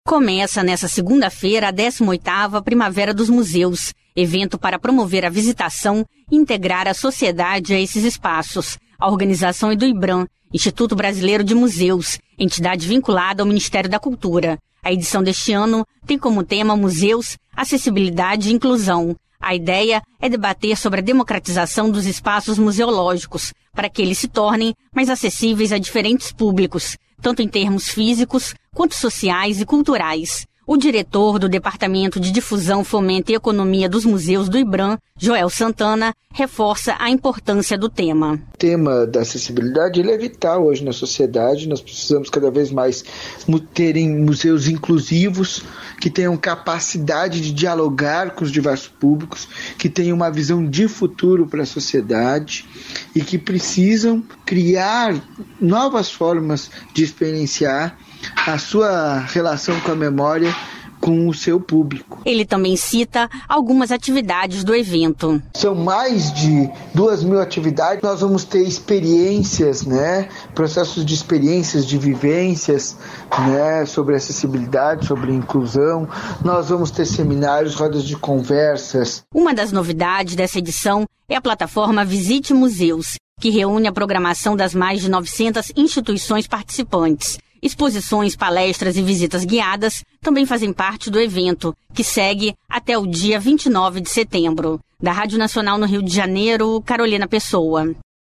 Começa nesta segunda-feira a 18ª Primavera dos Museus, evento para promover a visitação e integrar a sociedade a esses espaços. A organização é do IBRAM, Instituto Brasileiro de Museus, entidade vinculada ao Ministério da Cultura. A edição deste ano tem como tema Museus, Acessibilidade e Inclusão. A ideia é debater sobre a democratização dos espaços museológicos, para que eles se tornem mais acessíveis a diferentes públicos, tanto em termos físicos quanto sociais e culturais. O diretor do Departamento de Difusão, Fomento e Economia dos Museus do IBRAM, Joel Santana, reforça a importância do tema. O tema da acessibilidade ele é vital hoje na sociedade. Nós precisamos cada vez mais terem museus inclusivos, que tenham capacidade de dialogar com os diversos públicos, que tenham uma visão de futuro para a sociedade e que precisam criar novas formas de experienciar a sua relação com a memória com o seu público. Ele também cita algumas atividades do evento. São mais de 2.000 atividades. Nós vamos ter experiências, processos de experiências, de vivências, sobre acessibilidade, sobre inclusão. Nós vamos ter seminários, rodas de conversas. Uma das novidades dessa edição é a plataforma Visite Museus, que reúne a programação das mais de 900 instituições participantes. Exposições, palestras e visitas guiadas também fazem parte do evento, que segue até o dia 29 de setembro. Da Rádio Nacional no Rio de Janeiro, Carolina Pessoa.